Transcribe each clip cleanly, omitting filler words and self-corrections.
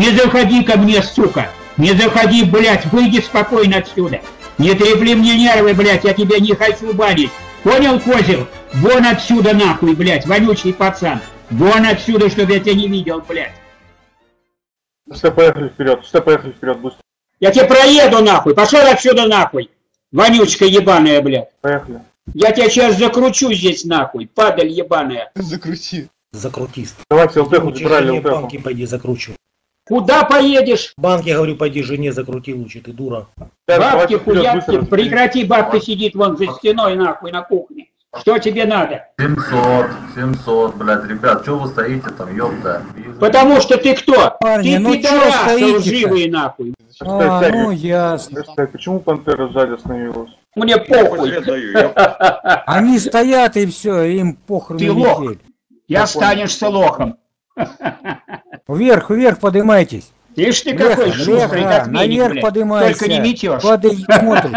Не заходи ко мне, сука! Не заходи, блядь, выйди спокойно отсюда! Не трепли мне нервы, блядь, я тебя не хочу банить! Понял, козел? Вон отсюда нахуй, блядь, вонючий пацан! Вон отсюда, чтобы я тебя не видел, блядь! Все, поехали вперед, быстро. Я тебя проеду нахуй! Пошел отсюда нахуй! Вонючка ебаная, блядь! Поехали. Я тебя сейчас закручу здесь нахуй, падаль ебаная! Закрути. Закрутист. Давайте ЛТХу, забирали ЛТХу. Банки пойди закручу. Куда поедешь? Банки, говорю, пойди жене закрути лучше, ты дура. Бабки, хуяпки, прекрати, бабка сидит вон за стеной нахуй на кухне. Что тебе надо? 700, блядь, ребят, что вы стоите там, ёпта? Потому что ты кто? Парни, ты ну пидорас лживый нахуй. Ну ясно. Почему пантера сзади остановилась? Мне похуй. Они стоят и все, им похуй Ты на лох. метель. И останешься лохом. Вверх, вверх поднимайтесь. Ишь ты какой Вверх, шустрый, как веник, наверх блядь. поднимайся. Только не метешь. Падай, смотри.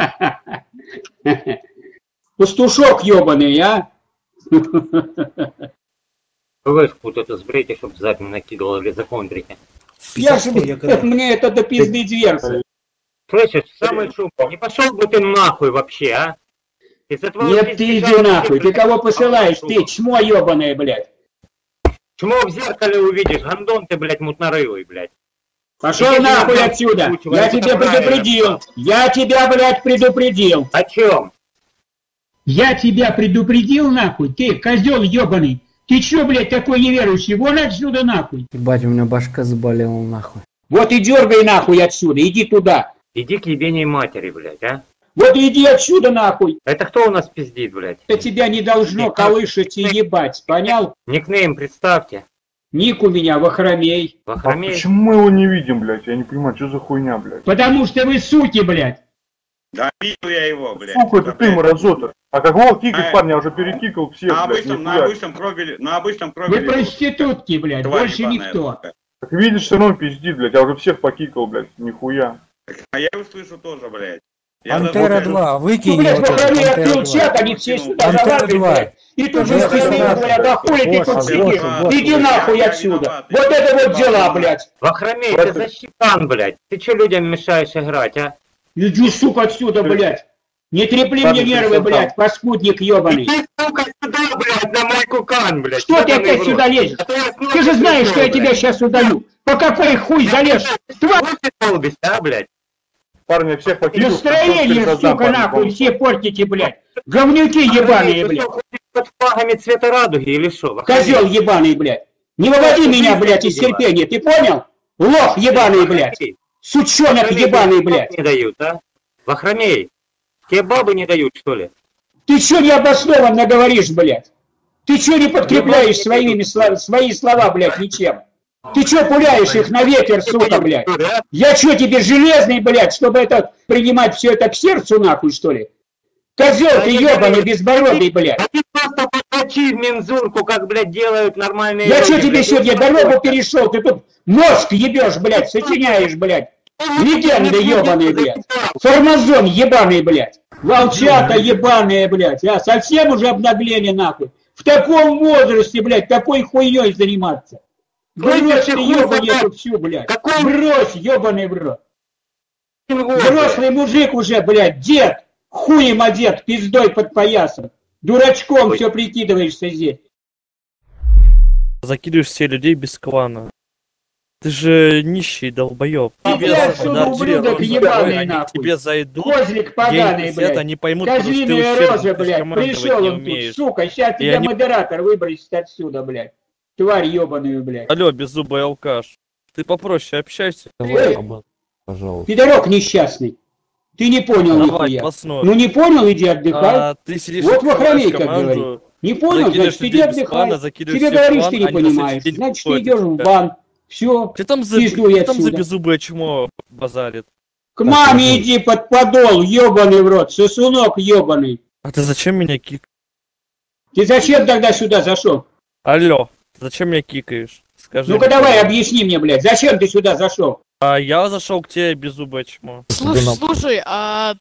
Пастушок ебаный, а? Вышку вот это сбрейте, чтоб задним накидывало или законтрите. Мне это до пизды дверцы. Слышишь, самый шум, не пошел бы ты нахуй вообще, а? Нет, ты иди нахуй, ты кого посылаешь, ты чмо ебаное, блядь. Чмо в зеркале увидишь, гандон ты, блядь, мутнорылый, блядь. Пошел нахуй отсюда, я тебя предупредил, я тебя, блядь, предупредил. О чем? Я тебя предупредил, нахуй, ты, козел ебаный. Ты чё, блядь, такой неверующий? Вон отсюда, нахуй. Ебать, у меня башка заболела, нахуй. Вот и дергай, нахуй, отсюда, иди туда. Иди к ебеней матери, блядь, а? Вот иди отсюда, нахуй. Это кто у нас пиздит, блядь? Это тебя не должно колышать и ебать, понял? Никнейм представьте. Ник у меня Вахромей. Вахромей? А почему мы его не видим, блядь? Я не понимаю, что за хуйня, блядь? Потому что вы суки, блядь. Да бил я его, блядь. Сука, это ты, мразота. А как мол кикать, парня, я уже перекикал всех, на обычном пробили. Вы проститутки, блядь, Тварь больше ебаная, никто. сука. Так видишь, все равно пиздит, блядь, я уже всех покикал, блядь, нихуя. А я его слышу тоже, блядь. Пантера 2, выкинь Ну, блядь, его. Вахромей открыл чат, они все сюда залазили, блядь. И тут же стены, блядь, да хули ты тут сидишь? Иди нахуй отсюда. Вот это вот дела, блядь. Вахромей, ты защитан, блядь. Ты че людям мешаешь играть, а? Иди, сука, отсюда, блядь. Не трепли мне нервы, блядь, паскудник ебаный. Иди, сука, сюда, блядь, на мой кукан, блядь. Что ты опять сюда лезешь? Ты же знаешь, что я тебя сейчас удалю. По какой хуй залез? Тварь ты долбишь, а, блядь? Парни, всех покикал. Настроение, сука, нахуй, все портите, блядь. Говнюки ебаные, блядь. Под флагами цвета радуги или что? Козел ебаный, блядь. Не выводи меня, блядь, из терпения, ты понял? Лох ебаный, блядь. Сучонок ебаный, блядь. Не дают, а? Вахромей, тебе бабы не дают, что ли? Ты чё необоснованно говоришь, блядь? Ты чё не подкрепляешь свои слова, блядь, ничем? Ты чё пуляешь их на ветер, сука, блядь? Я чё тебе железный, блядь, чтобы это принимать все это к сердцу, нахуй, что ли? Козел ты ебаный, безбородый, блядь. А ты просто подключи в мензурку, как, блядь, делают нормальные Я люди, чё тебе блядь, сегодня дорогу перешел? Ты тут мозг ебешь, блядь, сочиняешь, блядь. Легенды ебаные, блядь. Формазон ебаный, блядь. Волчата ебаные, блядь. А совсем уже обнаглели, нахуй. В таком возрасте, блядь, такой хуйней заниматься. Брось ты ебаный эту всю, блядь. Брось, ебаный в рот. Взрослый мужик уже, блядь, дед. Хуем одет, пиздой под поясом. Дурачком все прикидываешься здесь. Закидываешь все людей без клана. Ты же нищий долбоёб. Тебе зайдут, Козлик поганый, блядь. они поймут, что ты Козлиная рожа, блядь. Пришел он тут, сука. Сейчас тебя модератор выбросит отсюда, блядь. Тварь ебаную, блядь. Алло, беззубый алкаш. Ты попроще общайся. Пожалуйста. Пидорок несчастный. Ты не понял нихуя. Ну не понял, иди отдыхай. Вот Вахромей как говорит. Не понял, значит иди отдыхай. Тебе говоришь, ты не понимаешь. Значит ты идешь в бан. Все, пизду я там за отсюда. беззубое чмо базарит. К маме иди под подол, ебаный в рот, сосунок ебаный. А ты зачем меня кикаешь? Ты зачем тогда сюда зашел? Алло, зачем меня кикаешь? Скажи. Ну-ка давай, объясни мне, блядь, зачем ты сюда зашел? А я зашел к тебе, беззубое чмо. Слушай, а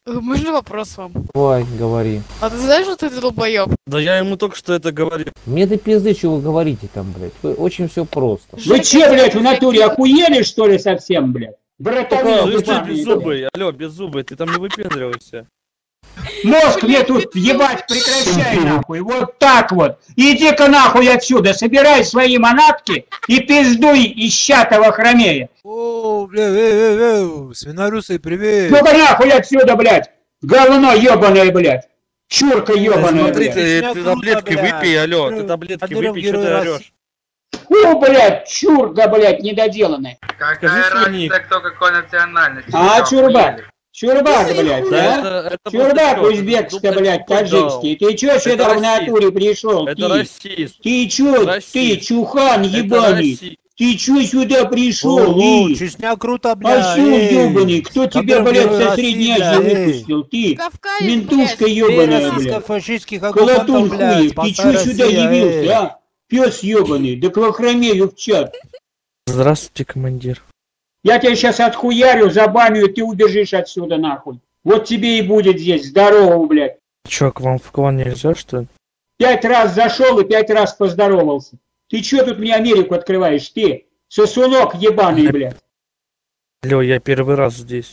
Можно вопрос вам? Давай, говори. А ты знаешь, что ты долбоёб? Да я ему только что это говорил. Мне до пизды, что вы говорите там, блядь. Очень все просто. Вы че, блядь, в натуре охуели, что ли, совсем, блядь? Братаны, Слышь, ты ебаные, беззубый, алло, беззубый, ты там не выпендривайся. Мозг мне тут ебать, прекращай нахуй, вот так вот. Иди-ка нахуй отсюда, собирай свои манатки и пиздуй, ищатого хромея. О, бля, свинорусый, привет. Ну-ка нахуй отсюда, блядь, говно ебаное, блядь. Чурка Да ебаная, смотри, блядь. ты таблетки выпей, алло, ты таблетки выпей, что ты орешь? Фу, блядь, чурка, блядь, недоделанная. Скажи слоник. кто какой национальности? А, чурбак. Чурбак, блядь, Да, а? это Чурбак просто узбекский, что, блядь, таджикский. Ты чё сюда в расист. натуре пришел? Это расист. Ты чё, Расист. ты чухан Это ебаный? расист. Ты чё сюда пришел? О, Ты? Чечня круто, бля. Осел ебаный, кто тебя, Кадыров блядь, со Россия, Средней Азии эй. выпустил? Ты, Кавказец, ментушка блядь. ебаная, блядь. Российско-фашистских Колотун оккупантов, блядь. хуев, ты спасай чё сюда Россия, явился, а? Пес ебаный, да к вахромею в чат. Здравствуйте, командир. Я тебя сейчас отхуярю, забаню, и ты убежишь отсюда нахуй. Вот тебе и будет здесь, здорово, блядь. Чё, к вам в клан нельзя, что ли? 5 раз зашел и 5 раз поздоровался. Ты чё тут мне Америку открываешь, ты? Сосунок ебаный, блядь. Алло, я первый раз здесь.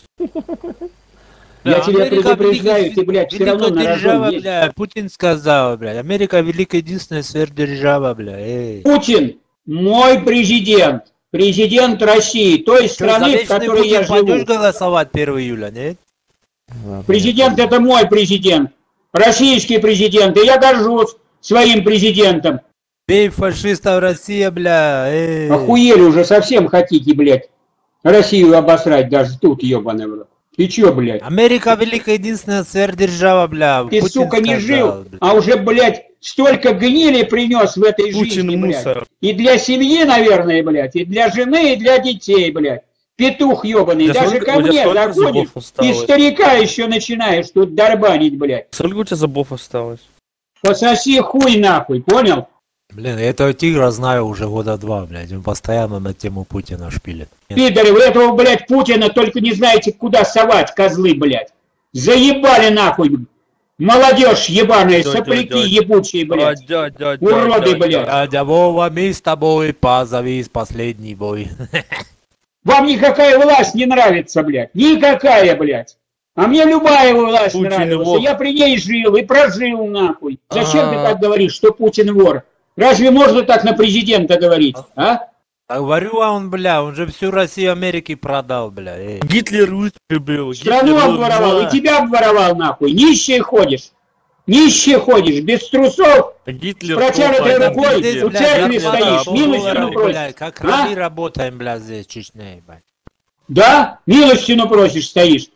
Я тебя Америка предупреждаю, великая- ты, блядь, все равно великая на держава, рожон есть. бля. Путин сказал, бля. Америка великая единственная сверхдержава, бля. Эй. Путин мой президент. Президент России, той Чё, за страны, в вечный которой я Путин пойдёшь живу. голосовать 1 июля, нет? Президент это мой президент. Российский президент. И я горжусь своим президентом. Бей фашистов, Россия, бля. Эй. Охуели уже, совсем хотите, блядь, Россию обосрать даже тут, ебаный в рот. Ты чё, блядь? Америка великая единственная сверхдержава, бля. Ты, Путин сука, не сказал, жил, бля. а уже, блядь, столько гнили принес в этой Путин жизни, блядь. мусор. И для семьи, наверное, блядь, и для жены, и для детей, блядь. Петух ебаный, Да даже сколько- ко у тебя мне сколько заходишь, зубов и осталось? старика еще начинаешь тут дорбанить, блядь. Сколько у тебя зубов осталось? Пососи хуй нахуй, понял? Блин, я этого тигра знаю уже года 2, блядь. Он постоянно на тему Путина шпилит. Пидоры, вы этого, блядь, Путина только не знаете, куда совать, козлы, блядь. Заебали нахуй. Молодежь ебаная, Дядя, сопляки дядя. ебучие, блядь. Дядя, Уроды, блядь. Дядя Вова, мы с тобой позови последний бой. Вам никакая власть не нравится, блядь. Никакая, блядь. А мне любая власть Путин нравилась. вор. Я при ней жил и прожил, нахуй. Зачем ты А. так говоришь, что Путин вор? Разве можно так на президента говорить, а? А говорю, а он, бля, он же всю Россию Америки продал, бля. Эй. Гитлер выступил. Страну Гитлер обворовал, был, и тебя обворовал, нахуй. Нищий ходишь. Нищий ходишь, без трусов. Гитлер протянутой был, рукой, пиздец. у церкви Гитлер стоишь, был, милостину блядь. просишь. Бля, как А? раби работаем, бля, здесь, в Чечне, ебать. Да? Милостину просишь, стоишь.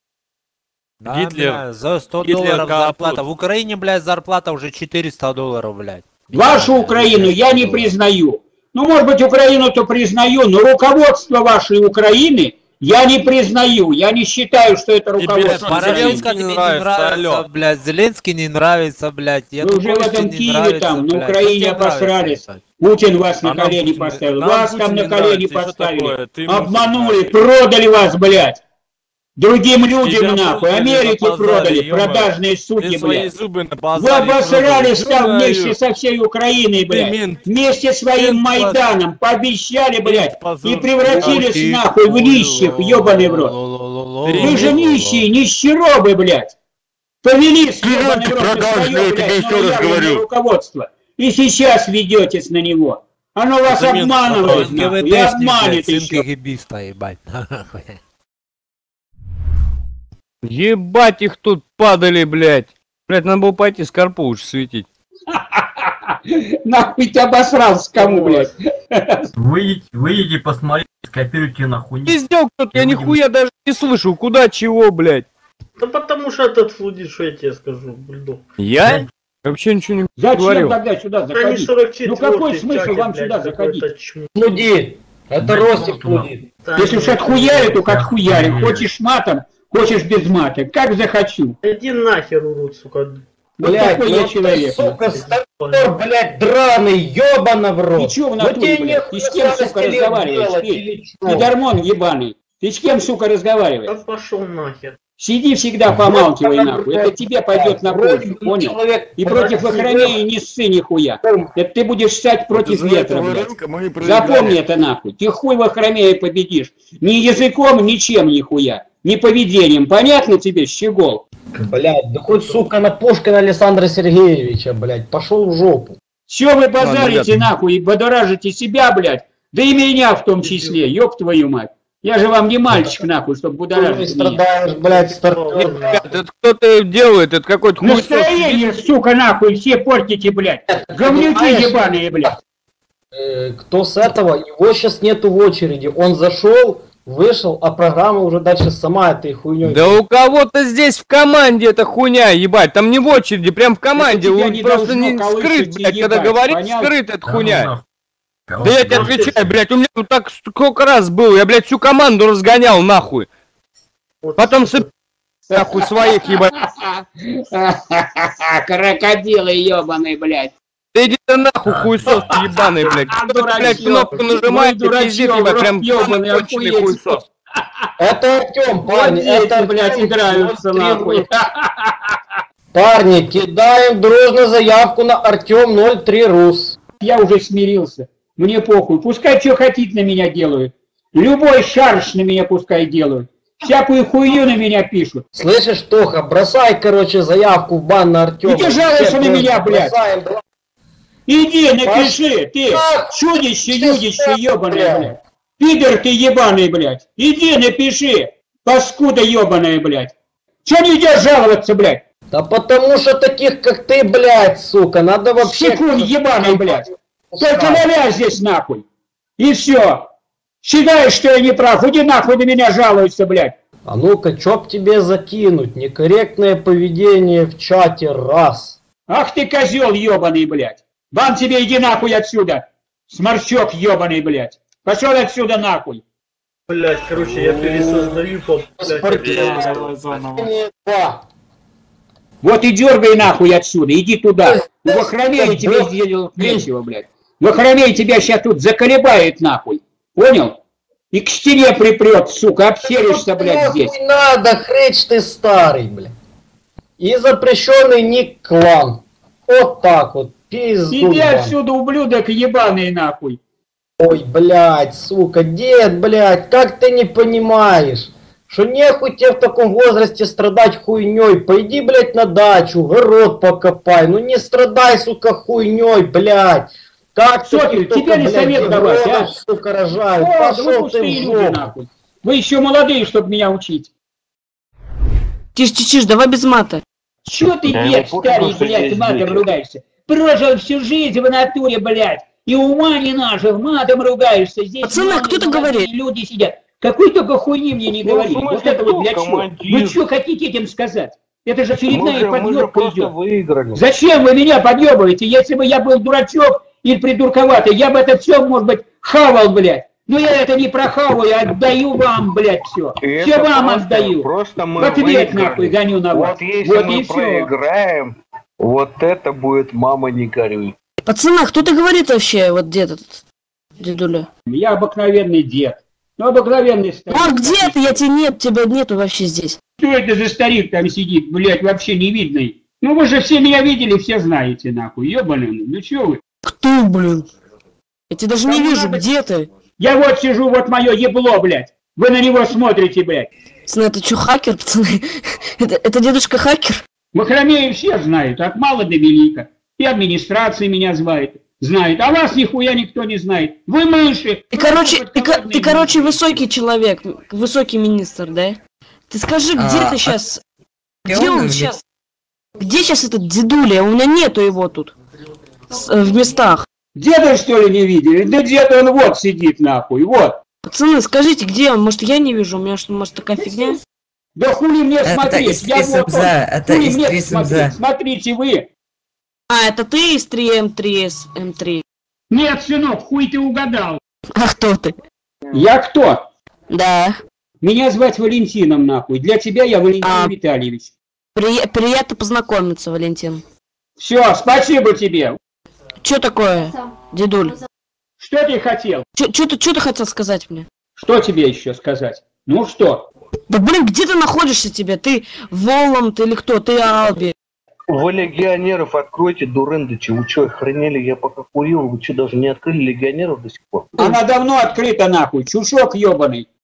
Да, Гитлер. бля, за 100 Гитлер долларов got зарплата. тут. В Украине, блядь, зарплата уже 400 долларов, блядь. Вашу Бля, Украину я не 400 долларов. признаю. Ну, может быть, Украину-то признаю, но руководство вашей Украины я не признаю. Я не считаю, что это Тебе руководство что, Украины. Порошенко не тебе не нравится, нравится, алло. блядь. Зеленский не нравится, блядь. Вы уже в Янукович этом не Киеве нравится, там, на блядь. Украине Кто тебе нравится, обосрались. ебать? Путин вас на А нам колени Путин- поставил. нам Вас Путин там не на колени нравится, и что такое? поставили. Ты ему Обманули, нравится. продали вас, блядь. Другим людям, Тебя нахуй. продали Америке на базаре, продали, ё-моё. продажные Ты суки, свои блядь. зубы на Вы базаре обосрались продал. там вместе Ё-моё. со всей Украиной, Ты блядь. мент. Вместе своим Мент Майданом пообещали, блядь, позор. и превратились Ой, нахуй в нищих, ебаный в рот. Вы же нищие, нищеробы, блядь. Повелись, ебаный в рот, на свое, блядь, новоявленное руководство. И сейчас ведетесь на него. Оно вас Это мент обманывает, нахуй, и обманет еще. КГБиста, ебать. Ебать их тут падали, блядь. Блядь, надо было пойти Скорпу уж светить. Нахуй ты обосрался кому, блядь. Выйдите, посмотрите, скопируйте нахуй. Пиздел кто-то, я нихуя даже не слышу, куда чего, блядь. Да потому что этот флудит, что я тебе скажу, бульдог. Я? Вообще ничего не Зачем говорил. тогда сюда Они заходить? 44 Ну какой в смысл чате, вам блядь, сюда какой-то заходить? чмо. Флудит! Это Ростик флудит. Да, Если уж отхуяли, то отхуяли. Хочешь матом, хочешь без мата. Как захочу. Иди нахер, урод, сука. Вот такой я человек. блядь, драный, ёбана в рот. Ты чё в натуре, блядь? Ты с кем, сука, разговариваешь? Ты гормон ебаный. Ты с кем, сука, разговариваешь? Да пошел нахер. Сиди всегда помалкивай, нахуй. Это тебе пойдет на пользу, понял? И против Вахромея не ссы нихуя. Это ты будешь ссать против ветра, блядь. Запомни это, нахуй. Ты хуй Вахромея победишь. Ни языком, ничем нихуя. Ни поведением. Понятно тебе, щегол? Блядь, да хоть, сука, на Пушкина Александра Сергеевича, блядь, пошел в жопу. Все вы базарите, нахуй, и бодоражите себя, блядь. Да и меня в том числе, ёб твою мать. Я же вам не мальчик, нахуй, чтобы будоражить меня. Страдаешь, блядь, стартер. Это кто-то делает, это какой-то хуй. Настроение, сука, нахуй, все портите, блядь. Говнюки ебаные, блядь. Кто с этого? Его сейчас нету в очереди. Он зашел, вышел, а программа уже дальше сама этой хуйней. Да у кого-то здесь в команде эта хуйня, ебать, там не в очереди, прям в команде, он не просто не скрыт, блядь, когда говорит, скрыт эта хуйня. Да я тебе отвечаю, блядь, у меня вот так сколько раз было, я, блядь, всю команду разгонял, нахуй. Потом нахуй своих, ебать. Крокодилы ебаные, блядь. Да иди ты нахуй, хуесос ебаный, блядь. Кто-то, блядь, кнопку нажимает, и пиздец, ебать, прям конченый хуесос. Это Артем, парни, это, блядь, играются, нахуй. Парни, кидаем дружно заявку на Артем 03 Рус. Я уже смирился. Мне похуй. Пускай что хотите на меня делают. Любой шарш на меня пускай делают. Всякую хуйню на меня пишут. Слышишь, Тоха, бросай, короче, заявку в бан на Артема. Иди жалуйся на меня, блядь. Иди, напиши, ты, чудище, юдище, ебаное, блядь. Пидор ты ебаный, блядь. Иди, напиши, паскуда ебаная, блядь. Че не идешь жаловаться, блядь? Да потому что таких, как ты, блядь, сука, надо вообще... Секунд ебаный, блядь. Только ноля здесь, нахуй. И все. Считаешь, что я не прав, иди нахуй на меня жалуешься, блядь. А ну-ка, чё б тебе закинуть? Некорректное поведение в чате, раз. Ах ты козел ебаный, блядь. Бан тебе, иди нахуй отсюда. Сморчок ебаный, блядь. Пошел отсюда нахуй. Блядь, короче, я пересоздаю, Вот и дергай нахуй отсюда, иди туда. В Вахромее тебе сделать нечего, блядь. В Вахромее тебя сейчас тут заколебает нахуй. Понял? И к стене припрет, сука, обсеришься, блядь, здесь. Не надо, хречь ты старый, блядь. И запрещенный ник клан. Вот так вот, пизду. Иди отсюда, ублюдок ебаный, нахуй. Ой, блядь, сука, дед, блядь, как ты не понимаешь, что нехуй тебе в таком возрасте страдать хуйней. Пойди, блядь, на дачу, город покопай. Ну не страдай, сука, хуйней, блядь. Как Сокер, тебе не совет давать, а? Сука, рожают. О, Пошел ты в люди, жопу. нахуй. Вы еще молодые, чтобы меня учить. Тише, давай без мата. Чё ты, дед, старый, блядь, матом ругаешься? Прожил всю жизнь в натуре, блядь. И ума не нажил, матом ругаешься. Здесь пацаны, кто-то говорит. Люди сидят. Какой только хуйни мне не говори. Вот это вот для чего? Вы что хотите этим сказать? Это же очередная подъебка идет. Зачем вы меня подъебываете? Если бы я был дурачок или придурковатый, я бы это все, может быть, хавал, блядь. Но я это не прохаваю, отдаю вам, блядь, все. Все вам отдаю. В ответ, нахуй, гоню на вас. Вот если мы проиграем, вот это будет мама не горюй. Пацаны, кто ты говорит вообще, вот дед этот, дедуля? Я обыкновенный дед. Ну, обыкновенный старик. Ну, где ты? Тебя нету вообще здесь. Что это за старик там сидит, блядь, вообще невидный? Ну, вы же все меня видели, все знаете, нахуй, ебаный. Ну, чё вы? Кто, блин? Я тебя даже не вижу, где ты? Я вот сижу, вот мое ебло, блядь. Вы на него смотрите, блядь. Пацаны, это что, хакер, пацаны? Это дедушка хакер? В Вахромее все знают, от мала до велика. И администрация меня знает, а вас нихуя никто не знает. Вы мыши. Ты, короче, высокий человек, высокий министр, да? Ты скажи, где ты сейчас? Где он сейчас? Где сейчас этот дедуля? У меня нету его тут. В местах. Деда, что ли, не видели? Да дед он вот сидит, нахуй, вот. Пацаны, скажите, где он? Может, я не вижу? У меня что, может, такая фигня? Да хули мне смотреть? Я вот он. Хули мне смотреть? Смотрите вы. А, это ты из 3М3 М3? Нет, сынок, хуй ты угадал. А кто ты? Я кто? Да. Меня звать Валентином, нахуй. Для тебя я Валентин Витальевич. Приятно познакомиться, Валентин. Все, спасибо тебе. Что такое, дедуль? Что ты хотел? Что ты хотел сказать мне? Что тебе еще сказать? Ну что? Да блин, где ты находишься тебе? Ты Воланд или кто? Ты Алби? Вы легионеров откройте, дурындычи. Вы что, охренели? Я пока курил, вы что, даже не открыли легионеров до сих пор? Она давно открыта нахуй, чушок ебаный.